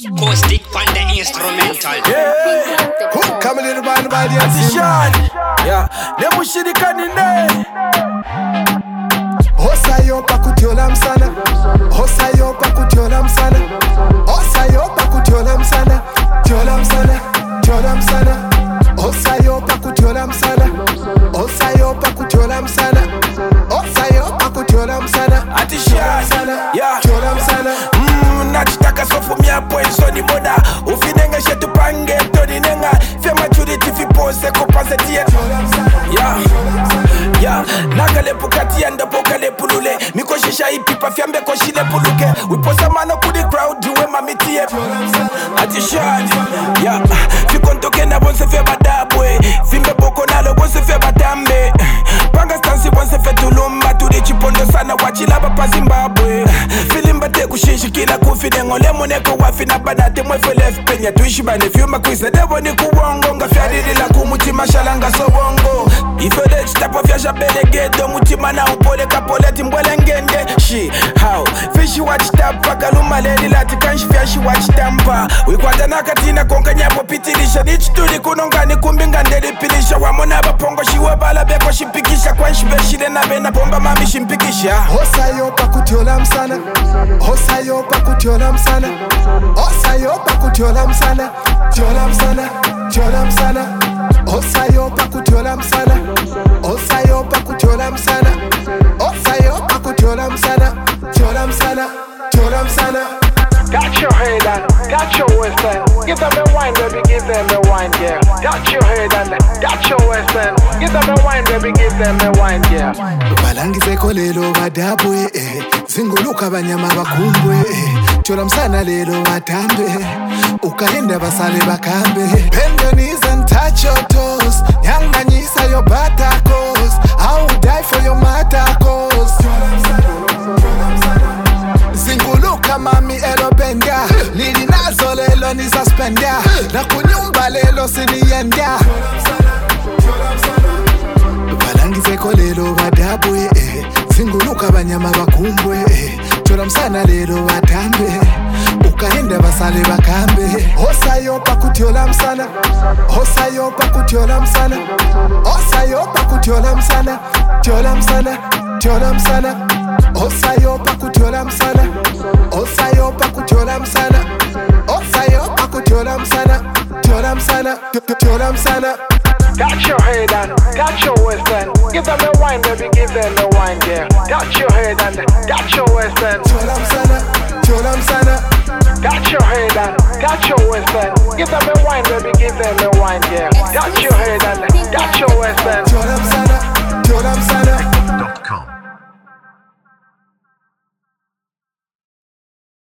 Acoustic on the instrumental. Yeah, come a little band by the Sean. Yeah, nemushirikani ne. Osayo pakutyola msana. Osayo pakutyola msana. Osayo pakutyola msana. Tyola msana. Tyola msana. Osayo pakutyola msana. Osayo pakutyola msana. Osayo pakutyola msana. Sean. Yeah, tyola msana. Nachitaka sofu miapo ensoni moda ufinenge shetu pange toni nenga fema churiti fipose kopase tie ya nakale pukati anda pokale pulule mikoshisha ipipa fiambe koshile puluke wiposa mano kudi crowd duwe mamitie Sean. Ya fikontoke na bonse fe badabwe fimbe boko nalo bonse fe badambe panga stansi bonse fe tulumba turi chipondo sana wachilaba pa Zimbabwe filimba te kushishikila kufine ngole moneko wafina banate mwefele penya tuishi bane vyuma kwisa devo ni kuwongo nga fyadilila kumutima shalanga sobongo ifele chitapo fyasha belegedo mutima na upole kapole timbwele ngende shi how fishi wachitapa kaluma leli lati kanshi fyashi wachitampa wikwata nakatina konka nyapo pitilisha nichituli kunongani kumbinga ndelipilisha wamona bapongo shiwe bala beko shimpikisha kwanshi beshile na bena bomba mami shimpikisha Osayo pakutyola msana. Osayo pakutyola msana. Osayo pakutyola msana. Tyola msana. Tyola msana. Osayo pakutyola msana. Osayo pakutyola msana. Osayo pakutyola msana. Tyola msana. Tyola msana. Got your head and got your waist and give them the wine, baby, give them the wine, yeah. Got your head and got your waist and give them the wine, baby, give them the wine, yeah. Balangize kolelo badabwe zinguluka banyama bakumbwe tyola msana lelo batambe ukaenda basale bakambe bend your knees and touch your toes nyanganyisa your batakos I will die for your matakos zinguluka mami elo benga lili nazo lelo nisaspenda na kunyumba lelo siniyenda balangize kolelo badabwe zinguluka banyama bakumbwe tyola msana lelo batambe ukaenda basale bakambe Osayo pakutyola msana. Osayo pakutyola msana. Osayo pakutyola msana. Tyola msana. Tyola msana. Osayo pakutyola msana. Osayo pakutyola msana. Osayo pakutyola msana. Tyola msana. Tyola msana. Got your head and got your waist and give them the wine, baby, give them the wine, yeah. Got your head and got your waist and Tyola msana. Tyola msana. got your head and got your waist and give them the wine, baby, give them the wine, yeah. Got your head and got your waist and